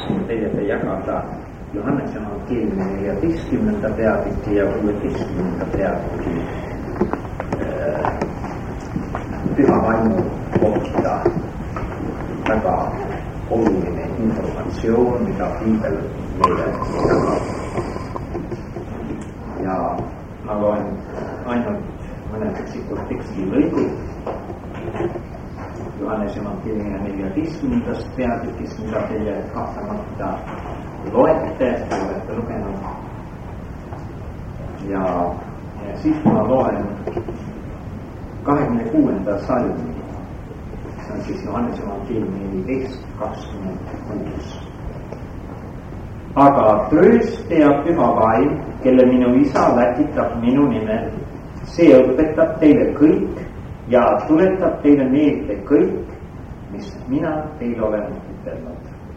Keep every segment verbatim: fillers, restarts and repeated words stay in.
tahaksin teiega jagada Johannese evangeeliumi neljateistkümnenda peatüki ja kuueteistkümnenda peatüki äh, püha vaimu kohta. Väga oluline informatsioon, mida Piibel meile jagab. Ja ma loen ainult mõned üksikud teksti lõigud Johannese evangeeliumi neljateistkümnendast peatükist, mida teie kahtlemata loete, olete lugenud. Ja, ja siis ma loen kahekümne kuuenda salmi. See on siis Johannese evangeeliumi neliteist kakskümmend kuus. Aga trööstaja püha vaim, kelle minu isa läkitab minu nimel, see õpetab teile kõik ja tuletab teile meelde kõik, mis mina teile olen ütelnud.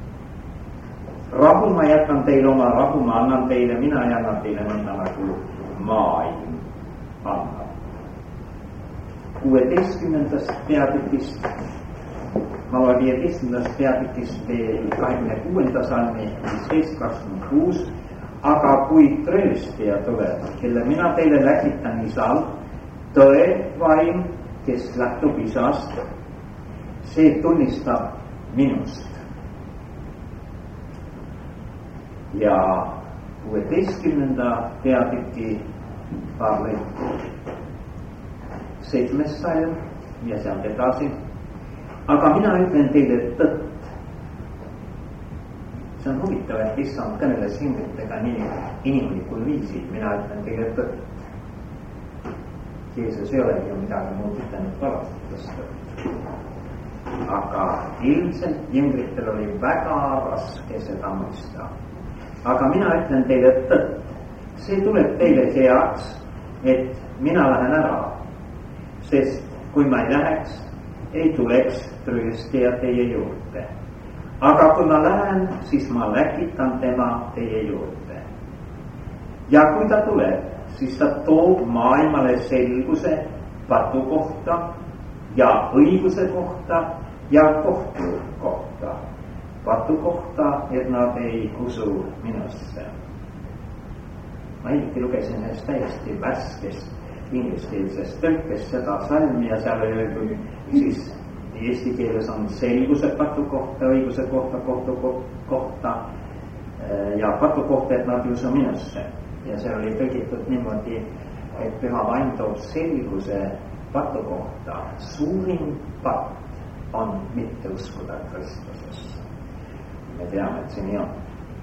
Rahu ma jätan teile, oma rahu ma annan teile, mina ei anna teile nõnda nagu maailm annab. kuueteistkümnendast peatükist, ma olen viieteistkümnendast peatükist kahekümne kuuenda salmi viisteist kakskümmend kuus. Aga kui trööstaja tuleb, kelle mina teile läkitan isal, tõe vaim, kes lähtub isast, see tunnistab minust. Ja kuueteistkümnenda peatüki paar lõiku. Seitsmes salm ja sealt edasi. Aga mina ütlen teile tõtt. See on huvitav, et issand kõneles hingritega nii inimlikul viisil. Mina ütlen teile tõtt. Jeesus ei olegi ju midagi muud ütlenud valastust. Aga ilmselt jüngritel oli väga raske seda mõista. Aga mina ütlen teile tõtt. See tuleb teile heaks, et mina lähen ära. Sest kui ma ei läheks, ei tuleks trööstaja teie juurde. Aga kui ma lähen, siis ma läkitan tema teie juurde. Ja kui ta tuleb, siis ta toob maailmale selguse patu kohta ja õiguse kohta ja kohtu kohta. Patu kohta, et nad ei usu minusse. Ma hiljuti lugesin ühest täiesti värskest ingliskeelsest tõlkest seda salmi ja seal oli öeldud siis eesti keeles on selguse patu kohta, õiguse kohta, kohtu kohta ja patu kohta, et nad ei usu minusse. Ja see oli tõlgitud niimoodi, et püha vaim toob selguse patu kohta. Suurim patt on mitte uskuda Kristusesse. Me teame, et see nii on.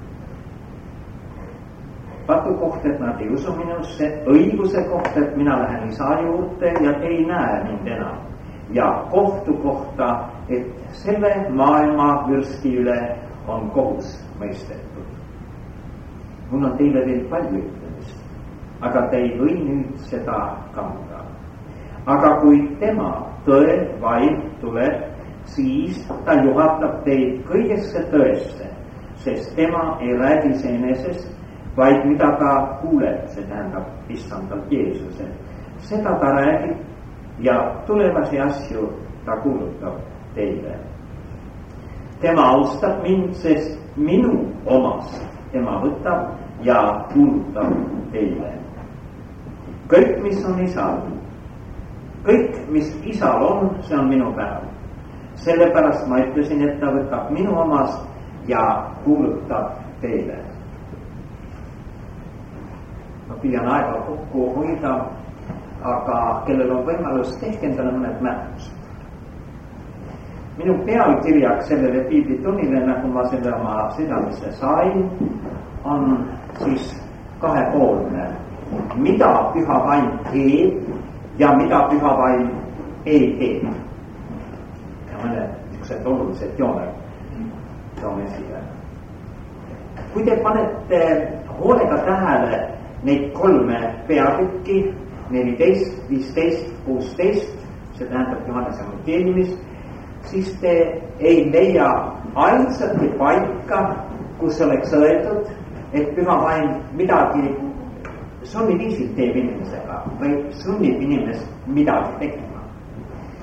Patu kohta, et nad ei usu minusse, õiguse kohta, et mina lähen isa juurde ja te ei näe mind enam. Ja kohtu kohta, et selle maailma vürsti üle on kohus mõistetud. Mul on teile veel palju ütlemist, aga te ei või nüüd seda kanda. Aga kui tema tõe vaim tuleb, siis ta juhatab teid kõigesse tõesse, sest tema ei räägi seenesest, vaid mida ta kuuleb, see tähendab issandalt Jeesuse. Seda ta räägib ja tulevasi asju ta kuulutab teile. Tema austab mind, sest minu omast tema võtab ja kuulutab teile. Kõik, mis on isal, kõik, mis isal on, see on minu päev. Sellepärast ma ütlesin, et ta võtab minu omast ja kuulutab teile. Ma püüan aega kokku hoida, aga kellel on võimalus tehke endale mõned märkused. Minu pealkirjaks sellele piiblitunnile, nagu ma selle oma südamesse sain, on siis kahepoolne. Mida püha vaim teeb ja mida püha vaim ei teeb. Ja mõned niisugused olulised jooned toon esile. Kui te panete hoolega tähele neid kolme peatükki, neliteist, viisteist, kuusteist, see tähendab Johannese evangeeliumis, siis te ei leia ainsatki paika, kus oleks öeldud, et püha vaim midagi sunniviisilt teeb inimesega või sunnib inimest midagi tegema.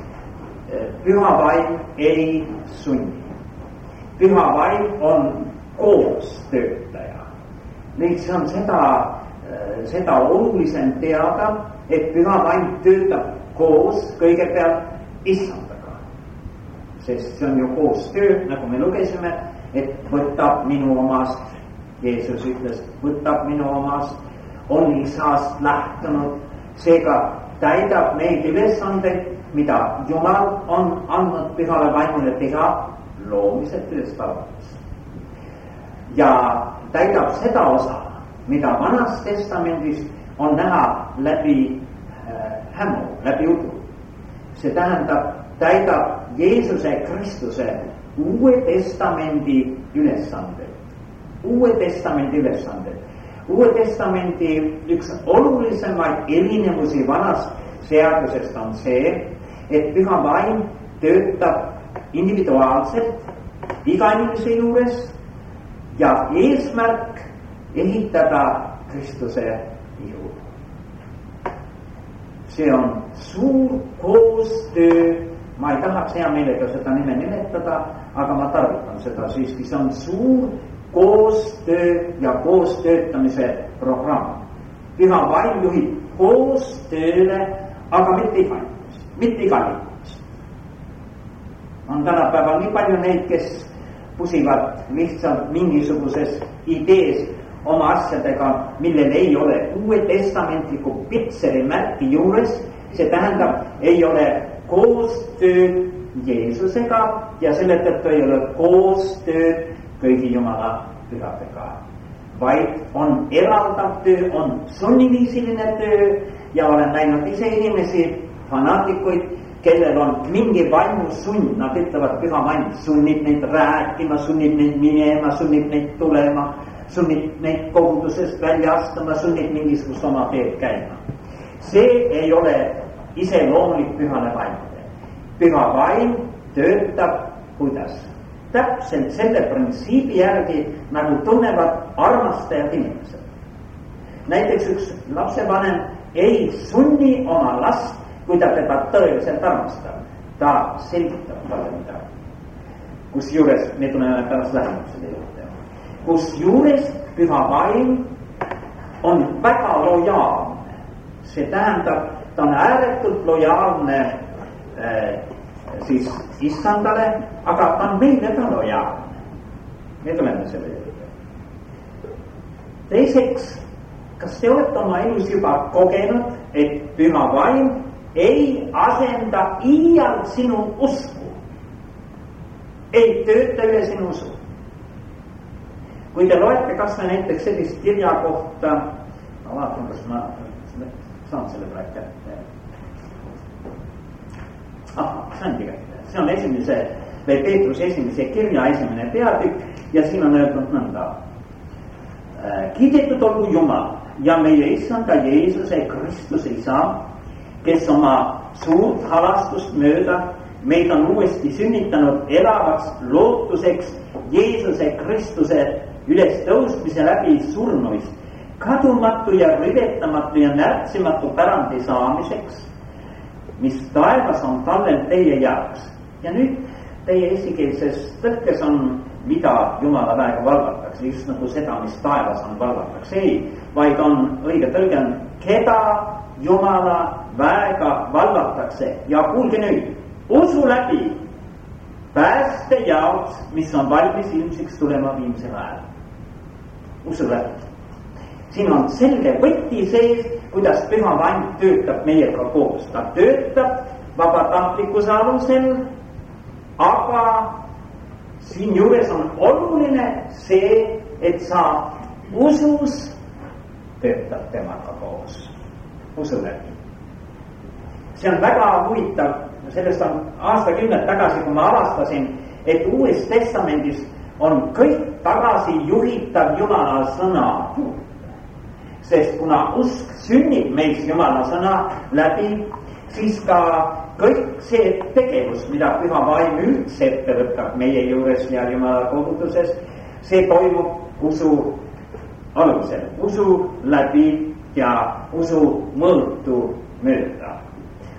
Püha vaim ei sunni. Püha vaim on koostöötaja. Nüüd on seda, seda olulisem teada, et püha vaim töötab koos kõigepealt issandaga. Sest see on ju koostöö, nagu me lugesime, et võtab minu omast, Jeesus ütles, võtab minu omast, on isast lähtunud, seega täidab neid ülesandeid, mida Jumal on andnud pühale vaimule teha loomise tööst alates. Ja täidab seda osa, mida Vanas Testamendis on näha läbi äh, hämmu, läbi udu. See tähendab, täidab Jeesuse Kristuse Uue Testamendi ülesanded. Uue Testamendi ülesanded. Uue Testamendi üks olulisemaid erinevusi vanast seadusest on see, et püha vaim töötab individuaalselt iga inimese juures ja eesmärk ehitada Kristuse ihu. See on suur koostöö, ma ei tahaks hea meelega seda nime nimetada, aga ma tarvitan seda siiski, see on suur koostöö ja koostöötamise programm. Püha vaim juhib koostööle, aga mitte iga inimest, mitte iga inimest. On tänapäeval nii palju neid, kes pusivad lihtsalt mingisuguses idees oma asjadega, millel ei ole Uue Testamentliku pitseri märki juures. See tähendab, ei ole koostööd Jeesusega ja selle tõttu ei ole koostööd kõigi Jumala pühadega, vaid on eraldav töö, on sunniviisiline töö ja olen näinud ise inimesi, fanaatikuid, kellel on mingi vaimusund, nad ütlevad, püha vaim sunnib neid rääkima, sunnib neid minema, sunnib neid tulema, sunnib neid kogudusest välja astuma, sunnib mingisugust oma teed käima. See ei ole iseloomulik pühale vaimule. Püha vaim töötab kuidas? Täpselt selle printsiibi järgi, nagu tunnevad armastajad inimesed. Näiteks üks lapsevanem ei sunni oma last, kui ta teda tõeliselt armastab. Ta selgitab talle midagi. Kus juures, me tunneme pärast lähemalt selle juurde. Kus juures püha vaim on väga lojaalne. See tähendab, ta on ääretult lojaalne äh, siis issandale, aga ta on meile ka lojaalne. Me tuleme selle juurde. Teiseks, kas te olete oma elus juba kogenud, et püha vaim ei asenda iial sinu usku, ei tööta üle sinu usu? Kui te loete kas või näiteks sellist kirja kohta, ma vaatan, kas ma saan selle praegu kätte. Ah, saangi kätte. See on esimese, või Peetruse esimese kirja esimene peatükk ja siin on öeldud nõnda. Kiidetud olgu Jumal ja meie issanda Jeesuse Kristuse isa, kes oma suurt halastust mööda meid on uuesti sünnitanud elavaks lootuseks Jeesuse Kristuse üles tõusmise läbi surnuist, kadumatu ja rivetamatu ja närtsimatu pärandi saamiseks, mis taevas on tallel teie jaoks. Ja nüüd teie esikeelses tõlkes on, mida Jumala väega valvatakse, just nagu seda, mis taevas on valvatakse. Ei, vaid on õige tõlge on, keda Jumala väega valvatakse. Ja kuulge nüüd, usu läbi pääste jaoks, mis on valmis ilmsiks tulema viimsel ajal. Usu läbi. Siin on selge võti sees, kuidas püha vaim töötab meiega koos. Ta töötab vabatahtlikkuse alusel, aga siin juures on oluline see, et sa usus töötab temaga koos. Usu läbi. See on väga huvitav. Sellest on aastakümned tagasi, kui ma avastasin, et Uues Testamendis on kõik tagasi juhitav Jumala sõna. Sest kuna usk sünnib meis Jumala sõna läbi, siis ka kõik see tegevus, mida püha vaim üldse ette võtab meie juures ja Jumala koguduses, see toimub usu alusel, usu läbi ja usu mõõtu mööda.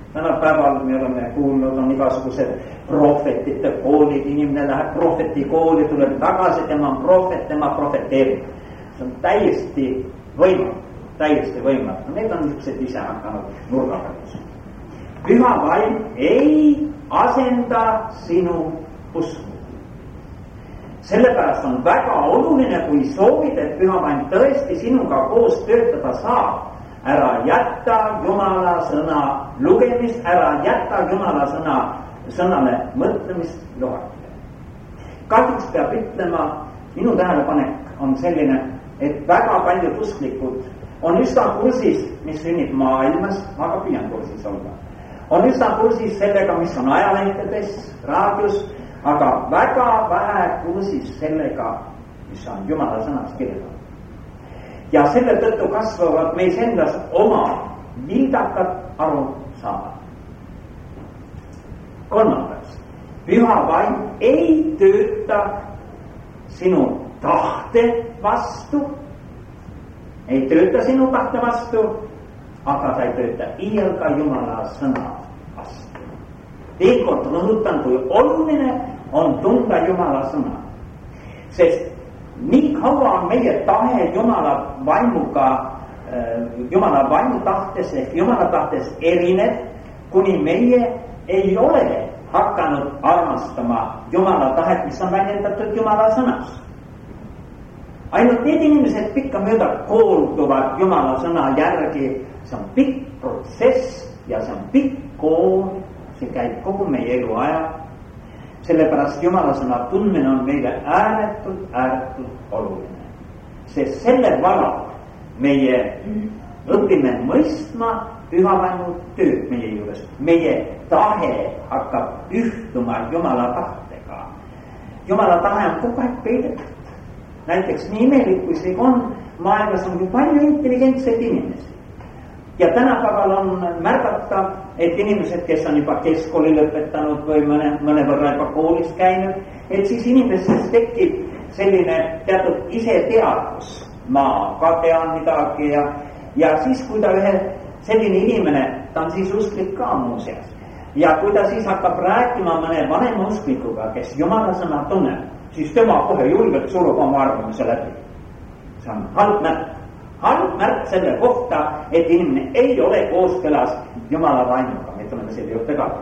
tänapäeval me oleme kuulnud, on igasugused prohvetite koolid, inimene läheb prohveti kooli, tuleb tagasi, tema on prohvet, tema prohveteerib. See on täiesti võimatu, täiesti võimatu. Need on niisugused ise hakanud nurgapealus. Püha vaim ei asenda sinu usku. Sellepärast on väga oluline, kui soovid, et püha vaim tõesti sinuga koos töötada saab. Ära jätta Jumala sõna lugemist, ära jätta Jumala sõna, sõnale mõtlemist lohakile. Kahjuks peab ütlema, minu tähelepanek on selline, et väga paljud usklikud on üsna kursis, mis sünnib maailmas, aga püüan kursis olla. On üsna kursis sellega, mis on ajalehtedes, raadios, aga väga vähe kursis sellega, mis on Jumala sõnas kirjeldatud. Ja selle tõttu kasvavad meis endas oma vildakad arusaamad. Kolmandaks, püha vaim ei tööta sinu tahte vastu, ei tööta sinu tahte vastu, aga ta ei tööta iial ka Jumala sõna vastu. Veel kord rõhutan, kui oluline on tunda Jumala sõna, sest nii kaua on meie tahe Jumala vaimuga, Jumala vaimu tahtes ehk Jumala tahtes erinev, kuni meie ei ole hakanud armastama Jumala tahet, mis on väljendatud Jumala sõnas. Ainult need inimesed pikkamööda koolduvad Jumala sõna järgi, see on pikk protsess ja see on pikk kool, see käib kogu meie elu aja. Sellepärast Jumala sõna tundmine on meile ääretult, ääretult oluline. Sest selle varal meie õpime mõistma püha vaimu tööd meie juures. Meie tahe hakkab ühtuma Jumala tahtega. Jumala tahe on kogu aeg peidetud. Näiteks nii imelik, kui see on, maailmas on palju intelligentseid inimesi. Ja tänapäeval on märgata, et inimesed, kes on juba keskkooli lõpetanud või mõne, mõne võrra juba koolis käinud, et siis inimestes tekib selline teatud iseteadvus. Ma ka tean midagi ja, ja siis, kui ta ühe selline inimene, ta on siis usklik ka muuseas. Ja kui ta siis hakkab rääkima mõne vanema usklikuga, kes Jumala sõna tunneb, siis tema kohe julgelt surub oma arvamuse läbi. See on halb märk. Halb märk selle kohta, et inimene ei ole kooskõlas Jumala vaimuga. Me tuleme selle juurde ka.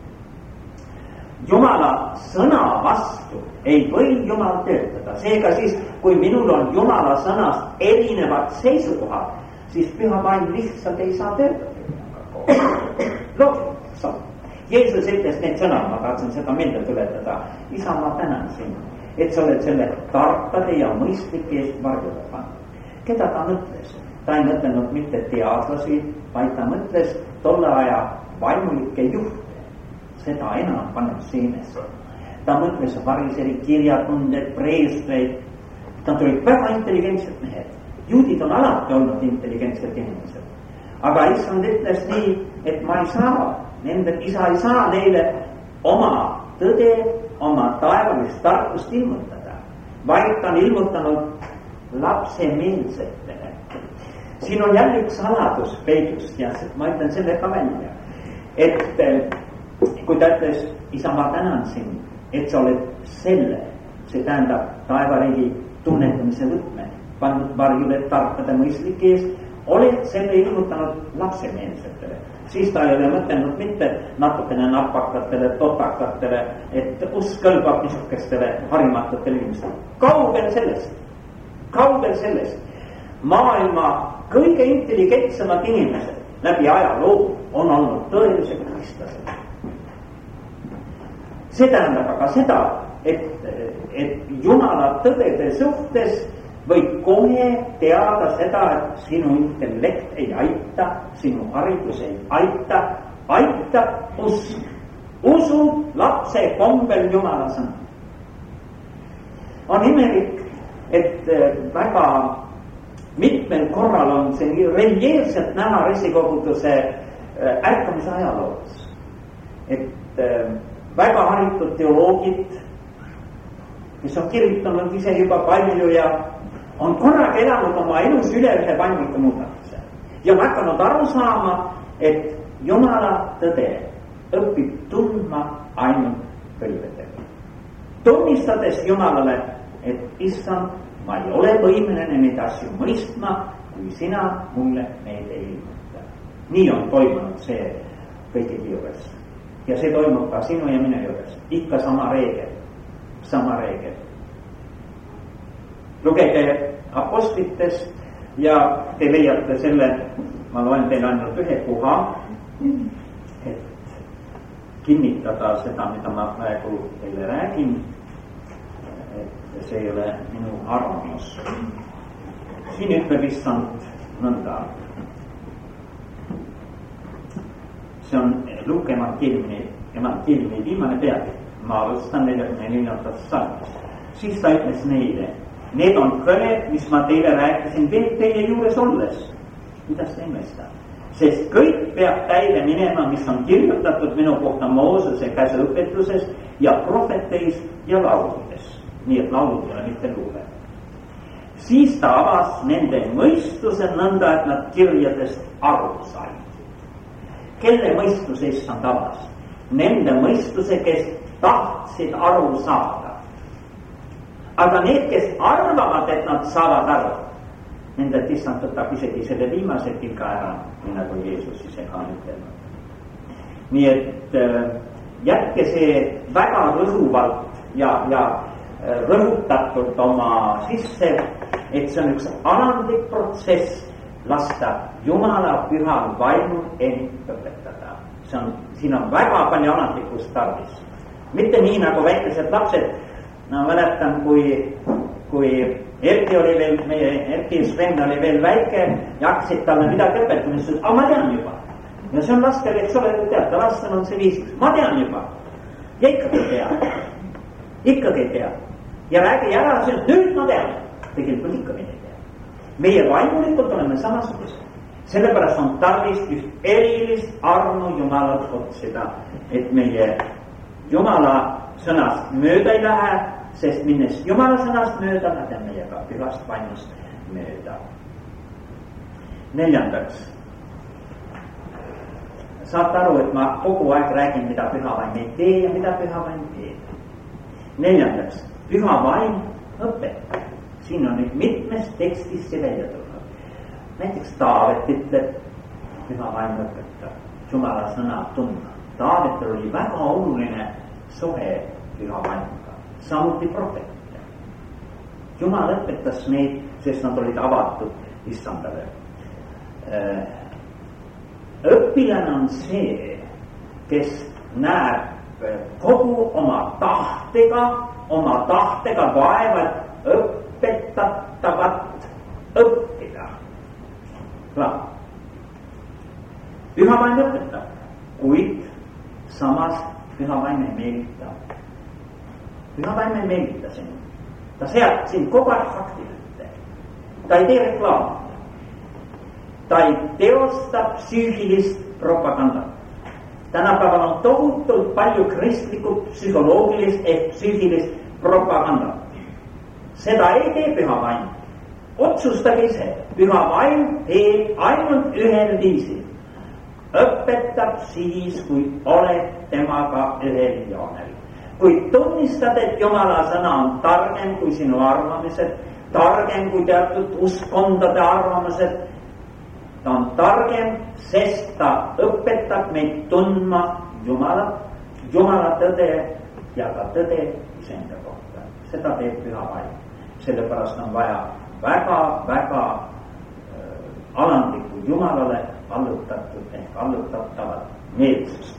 Jumala sõna vastu ei või Jumal töötada. Seega siis, kui minul on Jumala sõnast erinevad seisukohad, siis püha vaim lihtsalt ei saa töötada. Loogiline. Jeesus ütles need sõnad, ma tahtsin seda meelde tuletada. Isa, ma tänan sind, et sa oled selle tarkade ja mõistlike eest varjuda pannud. Keda ta mõtles? Ta ei mõtlenud mitte teadlasi, vaid ta mõtles tolle aja vaimulikke juhte. Seda enam paneb seenesse. Ta mõtles variseri kirjatunded, preestreid. Ta tulid väga intelligentsed mehed. Juudid on alati olnud intelligentsed inimesed. Aga issand ütles nii, et ma ei saa, nende isa ei saa neile oma tõde, oma taevalist tarkust ilmutada, vaid ta on ilmutanud lapsemeelsetele. Siin on jälle üks saladus peidus ja ma ütlen selle ka välja, et kui ta ütles, isa, ma tänan sind, et sa oled selle, see tähendab taevariigi tunnetamise võtme, pandud varjule tarkade mõistlike eest, oled selle ilmutanud lapsemeelsetele. Siis ta ei ole mõtelnud mitte natukene napakatele, totakatele, et usk kõlbab niisugustele harimatutele inimestele. Kaugel sellest. Kaugel sellest. Maailma kõige intelligentsemad inimesed läbi ajaloo on olnud tõelised kristlased. See tähendab aga seda, et, et Jumala tõdede suhtes võib kohe teada seda, et sinu intellekt ei aita, sinu haridus ei aita, aitab usk. Usu lapse kombel Jumala sõna. On imelik, et väga mitmel korral on see reljeefselt näha resikoguduse ärkamise ajaloos. Et väga haritud teoloogid, kes on kirjutanud ise juba palju ja on korraga elanud oma elus üle ühe vaimuliku muudatuse. Ja on hakanud aru saama, et Jumala tõde õpib tundma ainult kõlvedega. Tunnistades Jumalale, et issand, ma ei ole võimeline neid asju mõistma, kui sina mulle neid ei ilmuta. Nii on toimunud see kõigi juures. Ja see toimub ka sinu ja minu juures. Ikka sama reegel. Sama reegel. Lugege apostlitest ja te leiate selle, ma loen teile ainult ühe koha, et kinnitada seda, mida ma praegu teile räägin, et see ei ole minu arvamus. Siin ütleb issand nõnda. See on Luuke evangeeliumi, evangeeliumi viimane peatükk. Ma alustan neljakümne neljandast salmist. Siis ta ütles neile, need on kõned, mis ma teile rääkisin veel teie juures olles. Kuidas te ei mõista? Sest kõik peab täide minema, mis on kirjutatud minu kohta Moosese käsuõpetuses ja prohveteis ja lauludes. Nii et laulud ei ole mitte luule. Siis ta avas nende mõistuse nõnda, et nad kirjadest aru said. Kelle mõistuse issand avas? Nende mõistuse, kes tahtsid aru saada. Aga need, kes arvavad, et nad saavad aru, nende issand võtab isegi selle viimase tilga ära, nii nagu Jeesus ise ka ütelnud. Nii et jätke see väga rõhuvalt ja, ja rõhutatult oma sisse, et see on üks alandlik protsess lasta Jumala pühal vaimul end õpetada. See on, siin on väga palju alandlikust tarvis. Mitte nii nagu väikesed lapsed. No mäletan, kui, kui Erki oli veel, meie Erki Sven oli veel väike ja hakkasid talle midagi õpetama, siis aga ma tean juba. Ja see on lastel, eks ole, tead, lastel on see viis, ma tean juba. Ja ikkagi ei tea. Ikkagi ei tea. Ja räägi ära, et nüüd ma tean. Tegelikult ikka meie tea. Meie vaimulikult oleme samasugused. Sellepärast on tarvis just erilist armu Jumalalt otsida, et meie Jumala sõnast mööda ei lähe, sest minnes Jumala sõnast mööda, nad on meiega pühast vaimust mööda. Neljandaks. Saate aru, et ma kogu aeg räägin, mida püha vaim ei tee ja mida püha vaim teeb. Neljandaks. Püha vaim õpetab. Siin on nüüd mitmes tekstis see välja tulnud. Näiteks Taavet ütleb, püha vaim õpetab. Jumala sõna tundma. Taavetel oli väga oluline suhe püha vaimuga. Samuti prohvetid. Jumal õpetas neid, sest nad olid avatud issandale. Õpilane on see, kes näeb kogu oma tahtega, oma tahtega vaevat õpetatavat õppida. Püha vaim õpetab, kuid samas püha vaim ei meelita. Püha vaim ei meelita sind. Ta seab sind kogu aeg faktilite. Ta ei tee reklaami. Ta ei teosta psüühilist propagandat. Tänapäeval on tohutult palju kristlikku psühholoogilist ehk psüühilist propagandat. Seda ei tee püha vaim. Otsustage ise. Püha vaim teeb ainult ühel viisil. Õpetab siis, kui oled temaga ühel joonel. Kui tunnistad, et Jumala sõna on targem kui sinu arvamised, targem kui teatud uskondade arvamused, ta on targem, sest ta õpetab meid tundma Jumala, Jumala tõde ja ka tõde iseenda kohta. Seda teeb püha vaim. Sellepärast on vaja väga, väga äh, alandlikku Jumalale allutatud ehk allutatavat meelsust.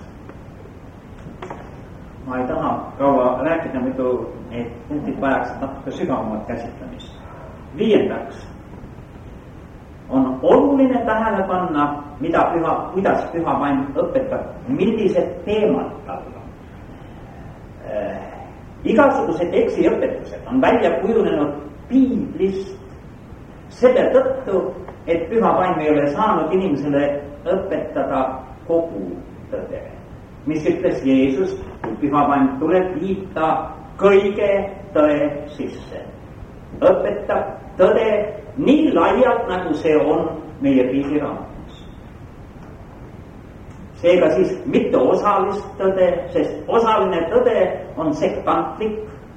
Ma ei taha kaua rääkida, muidu need punktid vajaksid natuke sügavamat käsitlemist. Viiendaks on oluline tähele panna, mida püha, kuidas püha vaim õpetab, millised teemad tal on. Äh, igasugused eksiõpetused on välja kujunenud piiblist selle tõttu, et püha vaim ei ole saanud inimesele õpetada kogu tõde. Mis ütles Jeesus, kui püha vaim tuleb, viib ta kõige tõe sisse. Õpetab tõde nii laialt, nagu see on meie piisiraamatus. ega siis mitte osalist tõde, sest osaline tõde on sektantlik,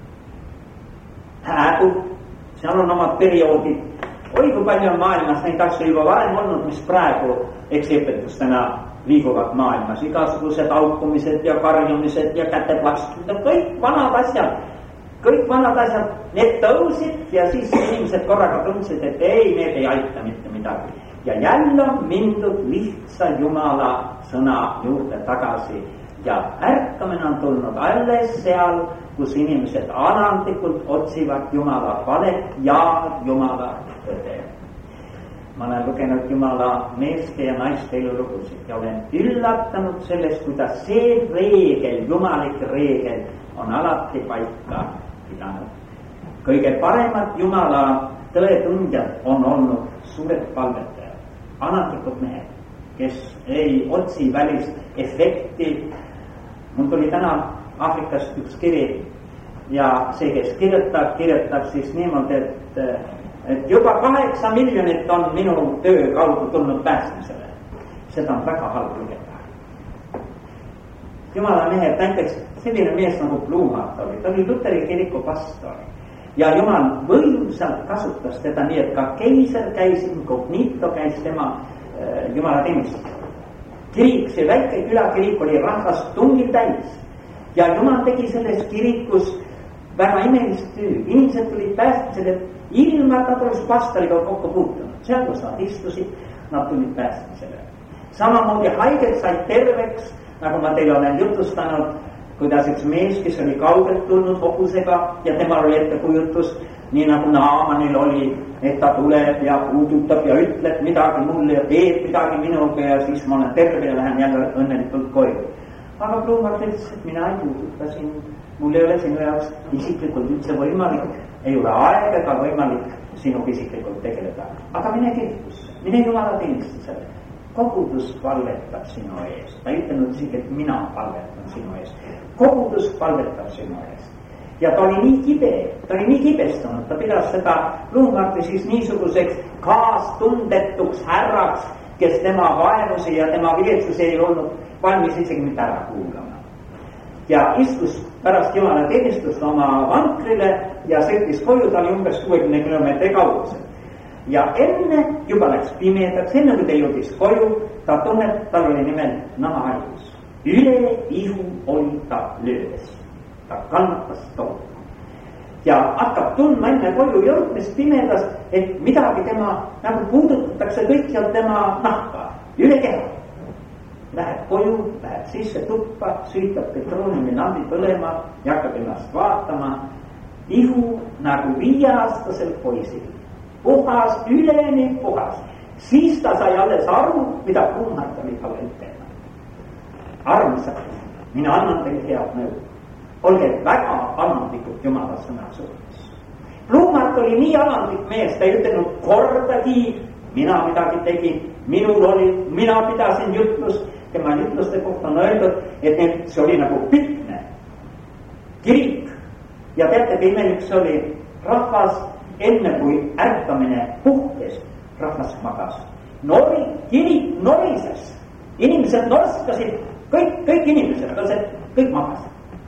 hääbub, seal on omad perioodid. Oi, kui palju on maailmas neid asju juba varem olnud, mis praegu eksiõpetustena liiguvad maailmas, igasugused aukumised ja karjumised ja käteplakstud, kõik vanad asjad, kõik vanad asjad, need tõusid ja siis inimesed korraga tundsid, et ei, need ei aita mitte midagi. Ja jälle on mindud lihtsa Jumala sõna juurde tagasi ja ärkamine on tulnud alles seal, kus inimesed alandlikult otsivad Jumala valet ja Jumala tõde. Ma olen lugenud Jumala meeste ja naiste elulugusid ja olen üllatanud sellest, kuidas see reegel, jumalik reegel on alati paika pidanud. Kõige paremad Jumala tõetundjad on olnud suured palvetajad, alandlikud mehed, kes ei otsi välist efekti. Mul tuli täna Aafrikast üks kiri ja see, kes kirjutab, kirjutab siis niimoodi, et et juba kaheksa miljonit on minu töö kaudu tulnud päästmisele. Seda on väga halb lugeda. Jumala mehed, näiteks selline mees nagu Blumhardt oli, ta oli Luteri kiriku pastor ja Jumal võimsalt kasutas teda nii, et ka keiser käis, incognito käis tema äh, Jumala teenistusel. Kirik, see väike külakirik oli rahvast tungil täis ja Jumal tegi selles kirikus väga imelist töö. Inimesed tulid päästmisele ilma, et nad oleks pastoriga kokku puutunud. Seal, kus nad istusid, nad tulid päästmisele. Samamoodi haiged said terveks, nagu ma teile olen jutustanud, kuidas üks mees, kes oli kaugelt tulnud hobusega ja temal oli ettekujutus, nii nagu Naamanil oli, et ta tuleb ja puudutab ja ütleb midagi mulle ja teeb midagi minuga ja siis ma olen terve ja lähen jälle õnnelikult koju. Aga Blumhardt ütles, et mina ei puuduta sind, mul ei ole sinu jaoks isiklikult üldse võimalik, ei ole aeg ega võimalik sinuga isiklikult tegeleda. Aga mine kirikusse, mine Jumala teenistusele. Kogudus palvetab sinu ees. Ta ei ütelnud isegi, et mina palvetan sinu ees. Kogudus palvetab sinu ees. Ja ta oli nii kibe, ta oli nii kibestunud, ta pidas seda Blumhardti siis niisuguseks kaastundetuks härraks, kes tema vaevusi ja tema viletsusi ei olnud valmis isegi mitte ära kuulama. Ja istus pärast Jumala teenistust oma vankrile ja sõitis koju, ta oli umbes kuuekümne kilomeetri kaugusel. Ja enne juba läks pimedaks, enne kui ta jõudis koju, ta tunneb, tal oli nimelt nahahaigus. Üle ihu oli ta löödes. Ta kannatas tohutu. Ja hakkab tundma enne koju jõudmist pimedas, et midagi tema nagu puudutatakse kõik seal tema nahka, üle keha. Läheb koju, läheb sisse tuppa, süütab petrooniumilandi põlema ja hakkab ennast vaatama. Ihu nagu viieaastasel poisil. Puhas, üleni puhas. Siis ta sai alles aru, mida Blumhardt oli talle ütelnud. Armsad, mina annan teile head nõu. Olge väga alandlikud Jumala sõna suhtes. Blumhardt oli nii alandlik mees, ta ei ütelnud kordagi, mina midagi tegin, minul oli, mina pidasin jutlust. Tema jutluste kohta on öeldud, et need, see oli nagu pitne kirik. Ja teate, kui imelik see oli, rahvas enne kui ärkamine puhkes, rahvas magas. Nori, kirik norises, inimesed norskasid, kõik, kõik inimesed, aga see kõik magas.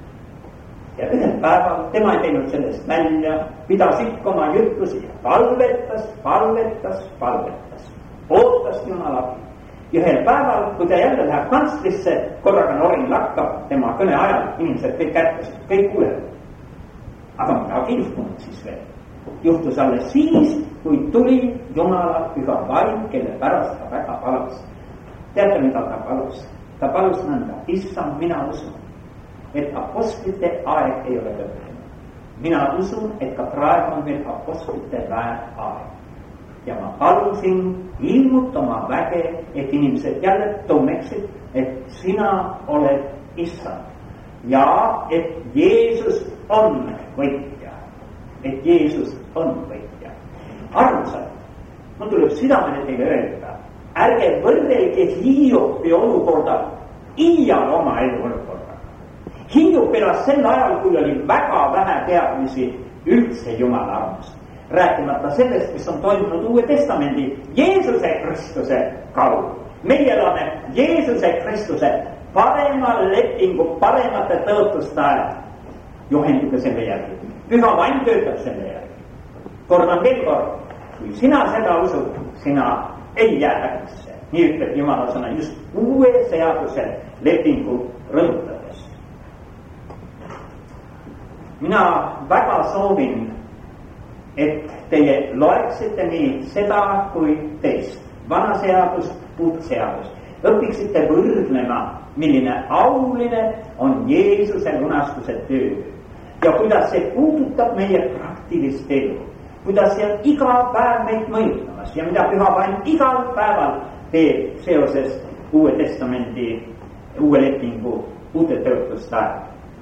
Ja ühel päeval tema ei teinud sellest välja, pidas ikka oma jutlusi, palvetas, palvetas, palvetas, ootas Jumala abi. Ja ühel päeval, kui ta jälle läheb kantslisse, korraga norin lakkab tema kõne ajal, inimesed kõik ärkasid, kõik kuulevad. Aga midagi ei juhtunud siis veel. Juhtus alles siis, kui tuli Jumala püha vaim, kelle pärast ta väga palus. Teate, mida ta palus? Ta palus nõnda, issand, mina usun, et apostlite aeg ei ole lõppenud. Mina usun, et ka praegu on veel apostlite väär aeg. Ja ma palusin ilmuta oma väge, et inimesed jälle tunneksid, et sina oled issand. Ja et Jeesus on võitja. Et Jeesus on võitja. Armsad, mul tuleb südamele teile öelda, ärge võrrelge Hiopi olukorda iial oma elu olukorda. Hiop elas sel ajal, kui oli väga vähe teadmisi üldse Jumala armust. Rääkimata sellest, mis on toimunud Uue Testamendi Jeesuse Kristuse kaudu. meie elame Jeesuse Kristuse parema lepingu, paremate tõotuste ajal. Juhenduge selle järgi. Püha vaim töötab selle järgi. Kordan veel kord, kui sina seda usud, sina ei jää häbisse. Nii ütleb Jumala sõna just uue seaduse lepingu rõhutades. Mina väga soovin, et teie loeksite nii seda kui teist. Vana seadust, uut seadust. Õpiksite võrdlema, milline auline on Jeesuse lunastuse töö. Ja kuidas see puudutab meie praktilist elu. Kuidas see on iga päev meid mõjutamas ja mida Püha Vaim igal päeval teeb seoses Uue Testamendi, uue lepingu, uute tõotuste ajal.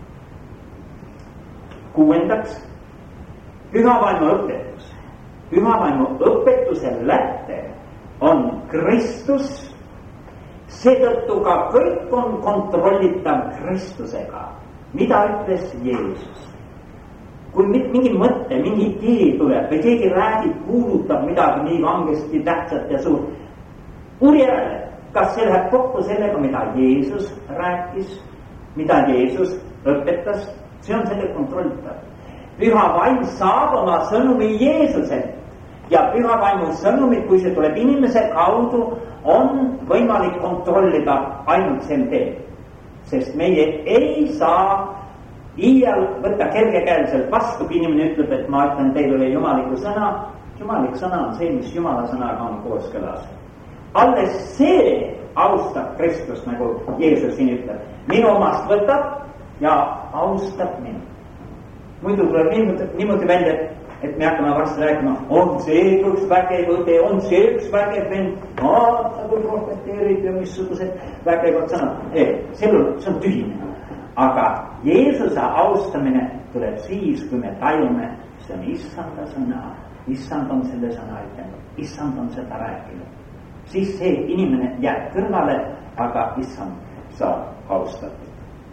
Kuuendaks, Püha Vaimu õpetus. Püha Vaimu õpetuse läte on Kristus, seetõttu ka kõik on kontrollitav Kristusega. Mida ütles Jeesus? Kui mingi mõtte, mingi idee tuleb või keegi räägib, kuulutab midagi nii vangesti tähtsat ja suurt, uuri järele, kas see läheb kokku sellega, mida Jeesus rääkis, mida Jeesus õpetas, see on selle kontrollitav. Püha Vaim saab oma sõnumi Jeesuselt ja Püha Vaimu sõnumit, kui see tuleb inimese kaudu, on võimalik kontrollida ainult sel teel. Sest meie ei saa iial võtta kergekäeliselt vastu, kui inimene ütleb, et ma ütlen teile jumaliku sõna. Jumalik sõna on see, mis Jumala sõnaga on kooskõlas. Alles see austab Kristus, nagu Jeesus siin ütleb. Minu omast võtab ja austab minu. Muidu tuleb niimoodi, niimoodi välja, et me hakkame varsti rääkima, on see üks vägev õde, on see üks vägev vend, vaata kui profeteerib ja missugused vägevad sõnad. Ei, see on tühine. Aga Jeesuse austamine tuleb siis, kui me tajume, see on issanda sõna, issand on selle sõna ütlenud, issand on seda rääkinud. Siis see inimene jääb kõrvale, aga issand saab austatud.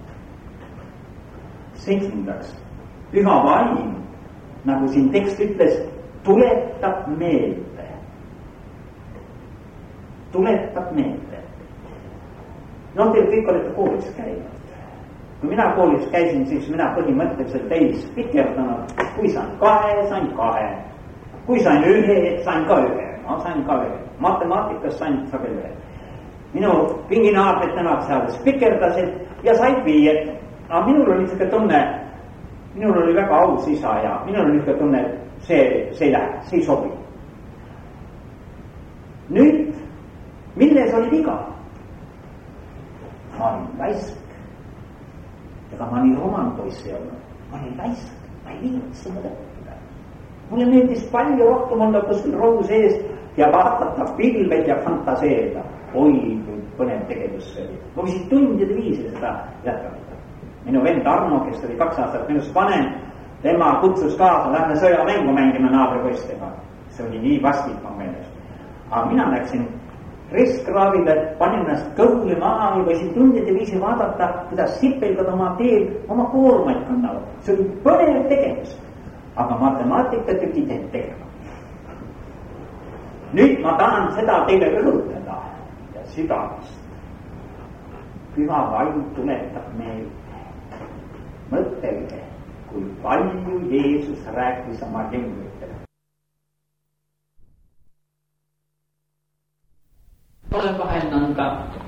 Seitsmendaks, Püha Vaim, nagu siin tekst ütles, tuletab meelde. Tuletab meelde. No teil kõik olete koolis käinud. Kui mina koolis käisin, siis mina põhimõtteliselt ei spikerdanud. Kui sain kahe, sain kahe. Kui sain ühe, sain ka ühe. Ma sain ka ühe. Matemaatikas sain sagel ühe. Minu pinginaabrid nemad seal spikerdasid ja said viied. Aga minul oli niisugune tunne, minul oli väga aus isa ja minul oli niisugune tunne, et see, see ei lähe, see ei sobi. Nüüd, milles oli viga? Ma olin väisk. Ega ma nii romanpoissi ei olnud. Ma olin väisk, ma ei viitsi mõtleda. Mulle meeldis palju rohkem olla kuskil rohu sees ja vaatata pilveid ja fantaseerida. Oi, kui põnev tegevus see oli. Ma võisin tundide viisi seda jätkata. Minu vend Arno, kes oli kaks aastat minust vanem, tema kutsus kaasa, lähme sõjamängu mängima naabripoistega. See oli nii vastik ma meeles. Aga mina läksin ristkraavile, panin ennast kõhuli maha ja võisin tundide viisi vaadata, kuidas sipelgad oma teel oma koormaid kannavad. See oli põnev tegevus. Aga matemaatikat ei pidanud tegema. Nüüd ma tahan seda teile rõhutada ja südamest. Püha Vaim tuletab meelde. Mõtelge, kui palju Jeesus rääkis oma jõngritele. Ole vahel nõnda,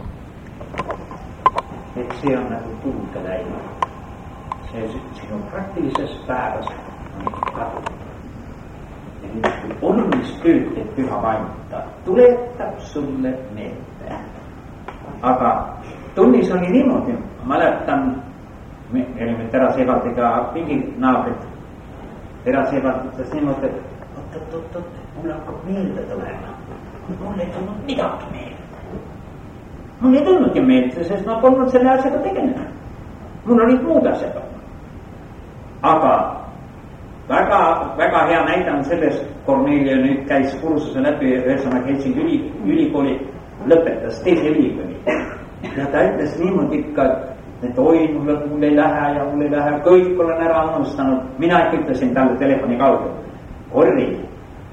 et see on nagu tuulde läinud. See sinu praktilises päevas on kadunud. Ja nüüd, kui olulist tööd teeb Püha Vaim, ta tuletab sulle meelde. Aga tunnis oli niimoodi, ma mäletan, me olime Terasevaldiga mingi naabrid. Terasevald ütles niimoodi, et oot, oot, oot, oot, mul hakkab meelde tulema. Mul ei tulnud midagi meelde. Mul ei tulnudki meelde, sest ma polnud selle asjaga tegelenud. Mul olid muud asjad. Aga väga, väga hea näide on sellest, Kornelia nüüd käis kursuse läbi ühesõnaga Helsingi üli, ülikooli, lõpetas teise ülikooli. Ja ta ütles niimoodi ikka, et oi, mul, mul ei lähe ja mul ei lähe, kõik olen ära unustanud. Mina ikka ütlesin talle telefoni kaudu, Korri,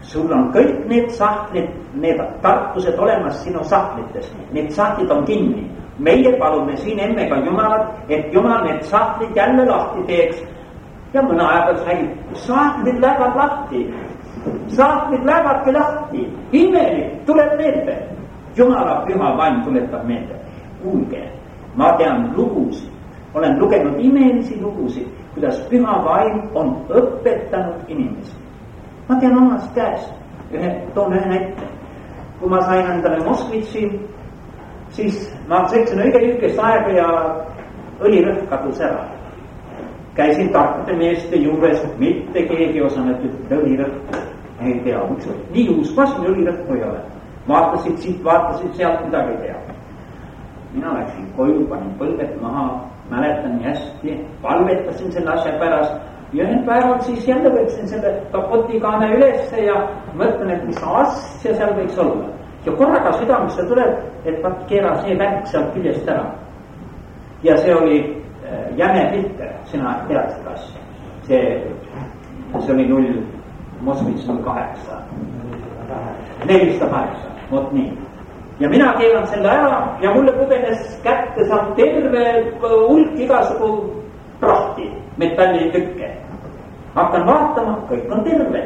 sul on kõik need sahtlid, need tarkused olemas sinu sahtlites, need sahtlid on kinni. meie palume siin emmega Jumalat, et Jumal need sahtlid jälle lahti teeks. ja mõne aja pealt räägib, sahtlid lähevad lahti, sahtlid lähevadki lahti, imelik, tuleb meelde. Jumala püha vaim tuletab meelde. kuulge, ma tean lugusid, olen lugenud imelisi lugusid, kuidas püha vaim on õpetanud inimesi. ma tean omast käest, ühe, toon ühe näite. kui ma sain endale Moskvitši, siis ma sõitsin õige lühikest aega ja õlirõhk kadus ära. käisin tarkade meeste juures, mitte keegi ei osanud ütelda õlirõhk. ei tea, miks oli nii uus masin, õlirõhku ei ole. vaatasid siit, vaatasid sealt, midagi ei tea. mina läksin koju, panin põlved maha, mäletan nii hästi, palvetasin selle asja pärast ja ühel päeval siis jälle võtsin selle kapotikaane ülesse ja mõtlen, et mis asja seal võiks olla. ja korraga südamesse tuleb, et vaat keera see värk sealt küljest ära. ja see oli äh, jäme filter, sina tead seda asja. see, see oli null, Moskvitš null kaheksa, nelisada kaheksa, vot nii. ja mina keelan selle ära ja mulle pudenes kätte saab terve hulk igasugu prahti, metallitükke. hakkan vaatama, kõik on terve.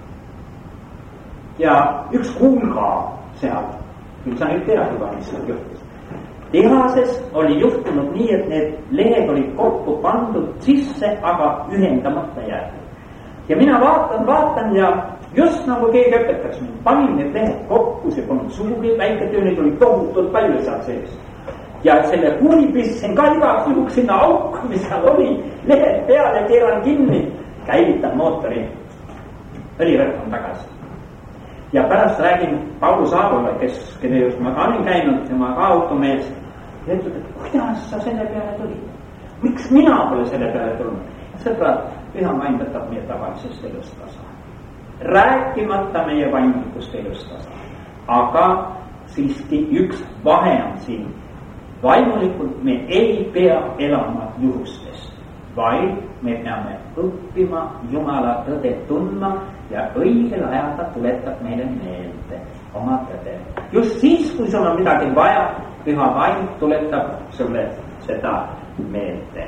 ja üks kuulga seal, küll sa nüüd tead juba, mis seal juhtus. tehases oli juhtunud nii, et need lehed olid kokku pandud sisse, aga ühendamata jäetud. ja mina vaatan, vaatan ja just nagu keegi õpetaks mind, panin need lehed kokku, see polnud sugugi väike töö, neid oli tohutult palju seal sees. ja selle kuuli pistsin ka igaks juhuks sinna auku, mis seal oli, lehed peale, keeran kinni, käivitan mootori, õlirõhk on tagasi. ja pärast räägin Paulu Saarole, kes, kelle just ma ka olin käinud, tema ka automees, ja ütleb, et kuidas sa selle peale tulid? miks mina pole selle peale tulnud? sõbrad, püha vaim võtab meie tavalisest elust tasa. rääkimata meie vaimlikust elust tasa. aga siiski üks vahe on siin. vaimulikult me ei pea elama juhustest, vaid me peame õppima Jumala tõde tundma ja õigel ajal ta tuletab meile meelde oma tõde. just siis, kui sul on midagi vaja, püha vaim tuletab sulle seda meelde.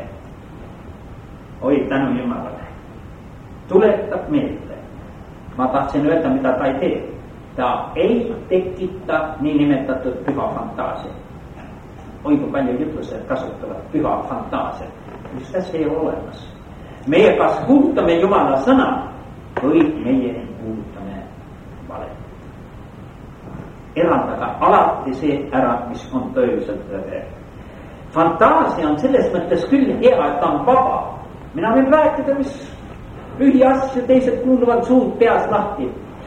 oi, tänu Jumalale, tuletab meelde. ma tahtsin öelda, mida ta ei tee. ta ei tekita niinimetatud püha fantaasia. oi, kui palju jutlused kasutavad püha fantaasia, mis see ei ole olemas. meie kas kuulutame Jumala sõna või meie kuulutame valet. eraldada alati see ära, mis on tõeliselt tõde. fantaasia on selles mõttes küll hea, et ta on vaba. mina võin rääkida, mis lühiasju, teised kuuluvad suud peas lahti.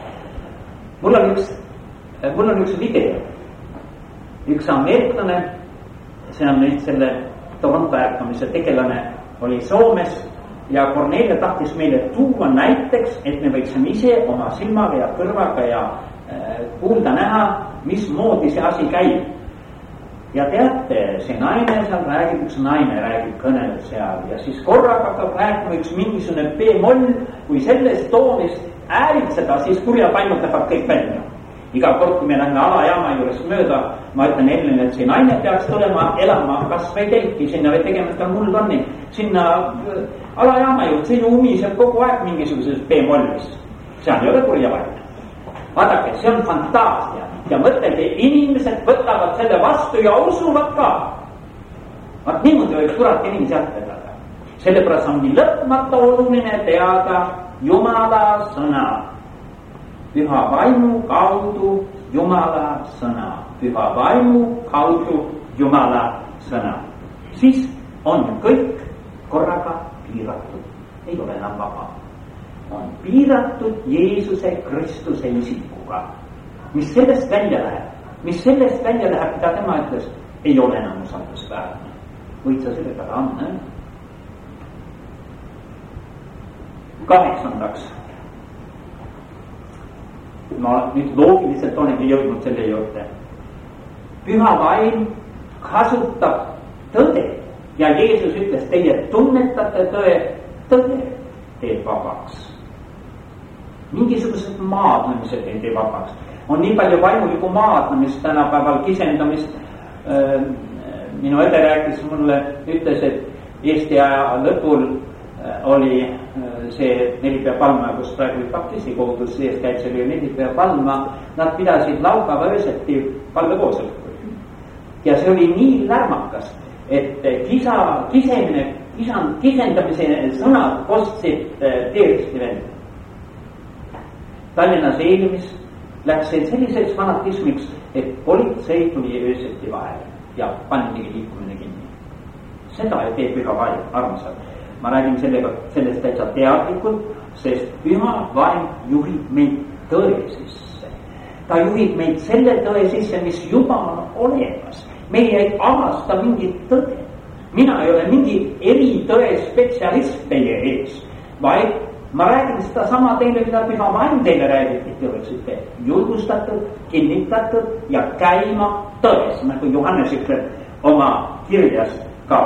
mul on üks, mul on üks video. üks ameeriklane, see on nüüd selle Toronto ärkamise tegelane, oli Soomes ja Kornelia tahtis meile tuua näiteks, et me võiksime ise oma silmaga ja kõrvaga ja äh, kuulda näha, mismoodi see asi käib. ja teate, see naine seal räägib, üks naine räägib kõnel seal ja siis korraga hakkab rääkima üks mingisugune B-moll, kui sellest toonist ääritseda, siis kurja paimud lähevad kõik välja. iga kord, kui me lähme alajaama juures mööda, ma ütlen Ellen, et see naine peaks tulema elama kas või telki sinna või tegema seda muldonni sinna alajaama juurde, see ju umiseb kogu aeg mingisuguses B-mollis. seal ei ole kurja vaim. vaadake, see on fantaasia. ja mõtelge, inimesed võtavad selle vastu ja usuvad ka. vaat niimoodi võib kurat inimesi jätkada. sellepärast on nii lõpmata oluline teada Jumala sõna. püha vaimu kaudu Jumala sõna. püha vaimu kaudu Jumala sõna. siis on kõik korraga piiratud. ei ole enam vaba. on piiratud Jeesuse Kristuse isikuga. mis sellest välja läheb, mis sellest välja läheb, mida tema ütles, ei ole enam usaldusväärne. võid sa selle peale anda? kaheksandaks. ma nüüd loogiliselt olengi jõudnud selle juurde. püha vaim kasutab tõde ja Jeesus ütles, teie tunnetate tõe, tõde teeb vabaks. mingisugused maadlemised ei tee vabaks. On nii palju vaimulikku maadlemist tänapäeval, kisendamist. Minu õde rääkis mulle, ütles, et Eesti aja lõpul oli see Nelipea Palma, kus praegu oli baptisti kogudus, eeskäitse oli Nelipea Palma, nad pidasid laupäeva ööseti palvekoosolekuid. Ja see oli nii lärmakas, et kisa, kisemine, kisan, kisendamise sõnad kostsid teeristi veel. Tallinnas Eelimis läks see selliseks fanatismiks, et politsei tuli ööseti vahele ja pandigi liikumine kinni. Seda ei tee püha vaim, armsad. Ma räägin sellega, sellest täitsa teadlikult, sest püha vaim juhib meid tõe sisse. Ta juhib meid selle tõe sisse, mis juba on olemas. Meie ei avasta mingit tõde. Mina ei ole mingi eritõe spetsialist teie ees, vaid ma räägin seda sama teile, mida püha vaim teile räägib, et te oleksite julgustatud, kinnitatud ja käima tões, nagu Johannes ütleb oma kirjas ka.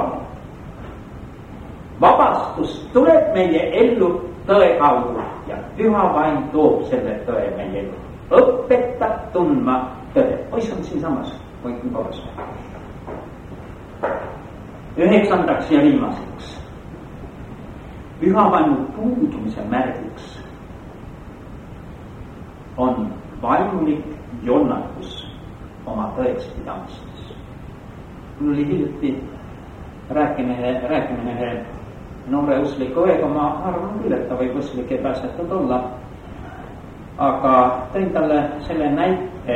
Vabastus tuleb meie ellu tõe kaudu ja püha vaim toob selle tõe meie ellu. Õpetab tundma tõde. Poiss on siinsamas, võikin korras. Üheksandaks ja viimaseks. Püha vaimu puudumise märgiks on vaimulik jonnakus oma tõeks pidamistes. Mul oli hiljuti rääkimine, rääkimine ühe noore uskliku õega, ma arvan küll, et ta võib usklik ei pääsetud olla. Aga tõin talle selle näite,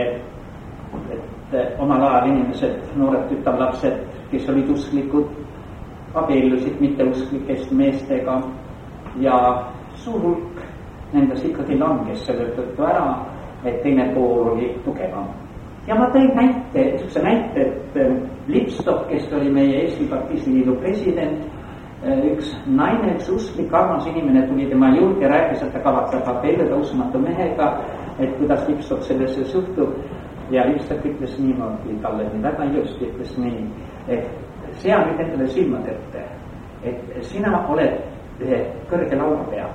et omal ajal inimesed, noored tütarlapsed, kes olid usklikud, abiellusid mitteusklikest meestega ja suur hulk nendes ikkagi langes selle tõttu ära, et teine pool oli tugevam. Ja ma tõin näite, niisuguse näite, et Lipstov, kes oli meie Eesti Baptisti Liidu president, üks naine, üks usklik armas inimene tuli tema juurde ja rääkis, et ta kavatseb abielluda uskumatu mehega, et kuidas Lipstov sellesse suhtub. Ja Lipstov ütles niimoodi talle nii väga ilusti, ütles nii, et sea nüüd endale silmad ette, et sina oled ühe kõrge laua peal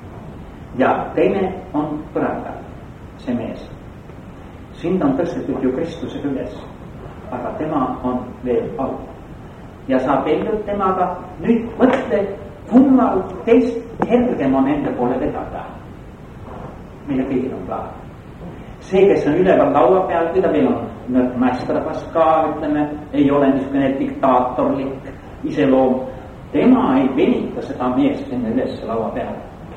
ja teine on põrandal, see mees. Sind on tõstetud ju Kristusega üles, aga tema on veel all. Ja sa abiellud temaga, nüüd mõtle, kummal teist kergem on enda poole vedada. Meile kõigil on plaan. See, kes on üleval laua peal, kui ta veel on mästrabas ka, ütleme, ei ole niisugune diktaatorlik iseloom. Tema ei venita seda meest enne üles laua peal.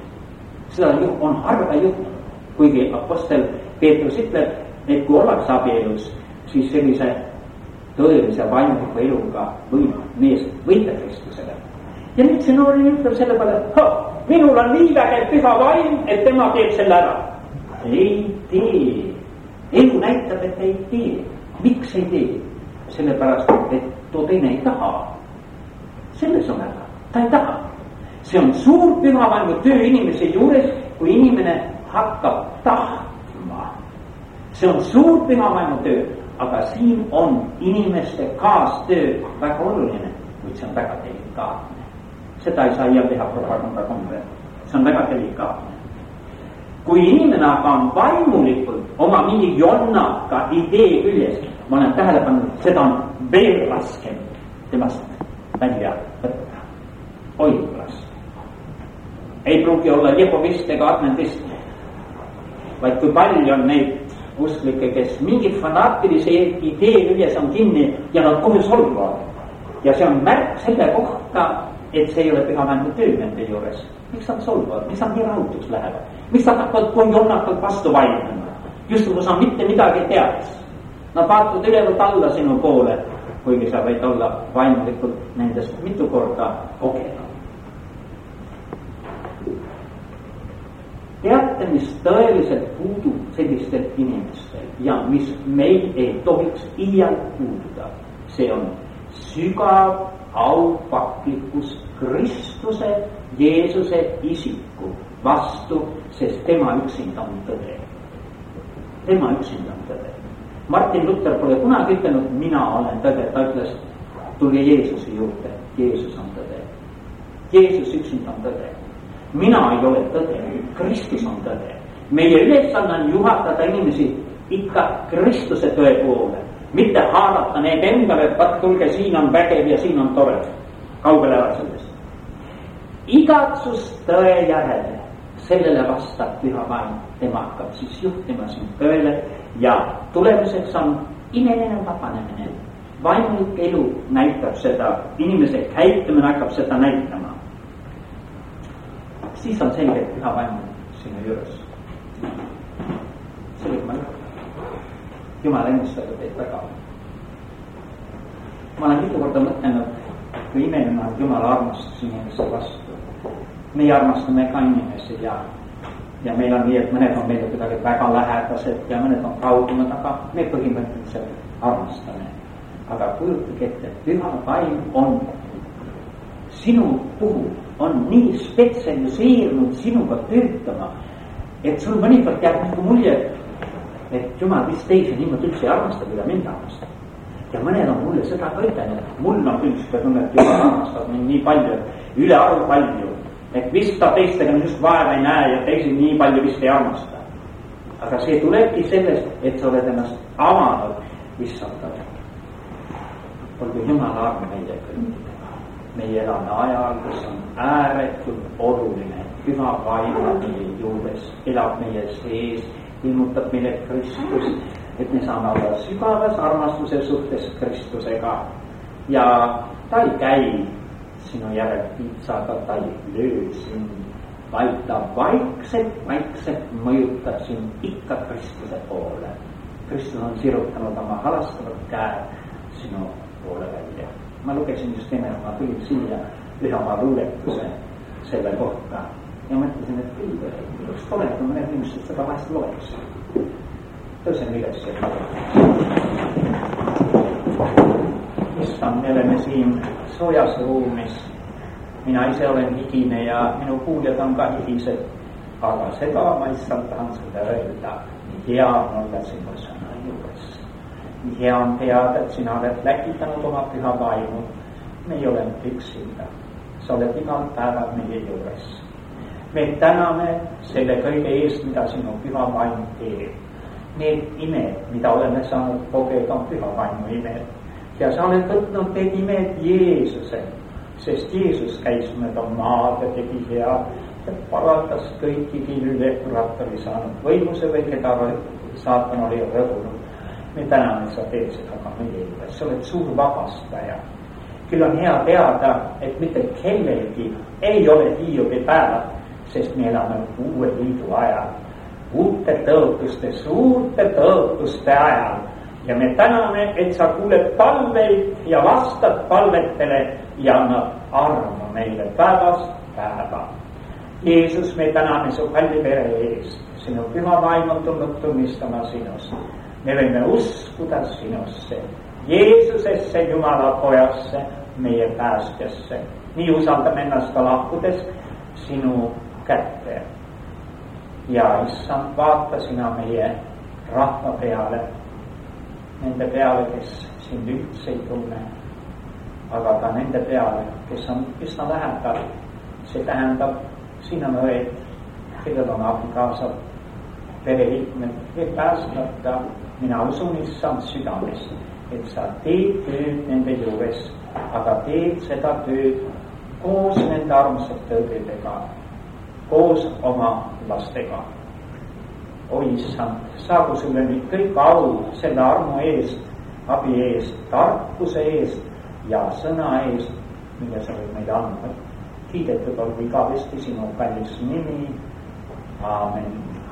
Seda on harva juhtunud, kuigi apostel Peetrus ütleb, et kui ollakse abielus, siis sellise tõelise vaimuliku eluga võib mees võita Kristusele. Ja nüüd see noor ütleb selle peale, et minul on nii vägev püha vaim, et tema teeb selle ära. Ei tee. Elu näitab, et ei tee. Miks ei tee? Sellepärast, et too teine ei taha. Selles on ära. Ta ei taha. See on suur püha vaimu töö inimese juures, kui inimene hakkab tahtma. See on suur püha vaimu töö, aga siin on inimeste kaastöö väga oluline, kuid see on väga delikaatne. Seda ei saa iial teha propaganda kombel. See on väga delikaatne. Kui inimene aga on vaimulikult oma mingi jonnaka idee küljes, ma olen tähele pannud, seda on veel raskem temast välja võtta. Oi raske. Ei pruugi olla jehovist ega adventist, vaid kui palju on neid usklikke, kes mingit fanaatilise idee küljes on kinni ja nad kohe solvavad. Ja see on märk selle kohta, et see ei ole püha vaimu töö nende juures. Miks nad solvavad? Miks nad nii rahutuks lähevad? Miks nad hakkavad kohe jonnakalt vastu vaidlema? Just kui sa mitte midagi tead. Nad vaatavad ülevalt alla sinu poole, kuigi sa võid olla vaimulikult nendest mitu korda kogenud. Teate, mis tõeliselt puudub sellistel inimestel ja mis meil ei tohiks iial puududa, see on sügav aupaklikkus Kristuse, Jeesuse isiku vastu, sest tema üksinda on tõde. Tema üksinda on tõde. Martin Luther pole kunagi ütelnud, mina olen tõde, ta ütles, tuli Jeesuse juurde, Jeesus on tõde. Jeesus üksinda on tõde. Mina ei ole tõde, Kristus on tõde. meie ülesanne on juhatada inimesi ikka Kristuse tõe poole, mitte haarata need endale, et vaat tulge, siin on vägev ja siin on tore, kaugele ära sellest. Igatsus tõe järele, sellele vastab püha vaim, tema hakkab siis juhtima sind tõele ja tulemuseks on imeline vabanemine. Vaimulik elu näitab seda, inimese käitumine hakkab seda näitama. Siis on selge, et püha vaim sinu juures. Sellega ma lõpetan. Jumal ennustada teid väga. Ma olen mitu korda mõtlenud, kui imeline on Jumala armastus inimese vastu. Meie armastame ka inimesi ja, ja meil on nii, et mõned on meile kuidagi väga lähedased ja mõned on kaugemad, aga me põhimõtteliselt armastame. Aga kujutage ette, püha vaim on sinu puhul, on nii spetsialiseerinud sinuga töötama, et sul mõnikord jääb nagu mulje, et Jumal vist teisi niimoodi üldse ei armasta, mida mind armastab. Ja mõned on mulle seda ka ütlenud, et mul on küll seda tunne, et Jumal armastab mind nii palju, üle arvu palju, et vist ta teistega just vaeva ei näe ja teisi nii palju vist ei armasta. Aga see tulebki sellest, et sa oled ennast avanud issandale. Olgu Jumala arm meie kõikidega. Meie elame ajal, kus on ääretult oluline, püha vaim meie juures, elab meie sees, ilmutab meile Kristus, et me saame olla sügavas armastuse suhtes Kristusega. Ja ta ei käi sinu järel piitsaga, ta ei löö sind, vaid ta vaikselt, vaikselt mõjutab sind ikka Kristuse poole. Kristus on sirutanud oma halastavat käe sinu poole välja. Ma lugesin just enne, ma tulin siia ühe oma luuletuse selle kohta ja mõtlesin, et küll, üks tore, kui mõned inimesed seda vahest loeks. Tõusen üles ja issand, me oleme siin soojas ruumis. Mina ise olen higine ja minu kuuljad on ka higised, aga seda ma issand tahan sulle öelda. Nii hea on olla sinu sõna juures. Nii hea on teada, et sina oled läkitanud oma püha vaimu. Me ei ole üksinda. Sa oled igal päeval meie juures. Me täname selle kõige eest, mida sinu püha vaim teeb. Need imed, mida oleme saanud kogeda, on püha vaimu imed. Ja sa oled võtnud need imed Jeesuse, sest Jeesus käis mööda maad ja tegi hea ja paratas kõiki, üle kurat oli saanud võimuse või keda saatan oli rõhunud. Me täname, sa teed seda ka meie juures. Sa oled suur vabastaja. Küll on hea teada, et mitte kellelgi ei ole Hiiobi päevad, sest me elame uue liidu ajal, uute tõotuste, suurte tõotuste ajal. Ja me täname, et sa kuuled palveid ja vastad palvetele ja annad armu meile päevast päeva. Jeesus, me täname su kalli vere eest. Sinu püha vaim on tulnud tunnistama sinust. Me võime uskuda sinusse, Jeesusesse, Jumala pojasse, meie päästjasse. Nii usaldame ennast ka lahkudes sinu kätte. Ja issand, vaata sina meie rahva peale, nende peale, kes sind üldse ei tunne, aga ka nende peale, kes on üsna lähedal. See tähendab, siin on õed, kellel on abikaasad, pereliikmed, ei päästmata. Mina usun issand südamest, et sa teed tööd nende juures, aga teed seda tööd koos nende armsate õdedega, koos oma lastega. O issand, saagu sulle nüüd kõik au selle armu eest, abi eest, tarkuse eest ja sõna eest, mille sa võid meile anda. Kiidetud olgu igavesti sinu kallis nimi. Aamen.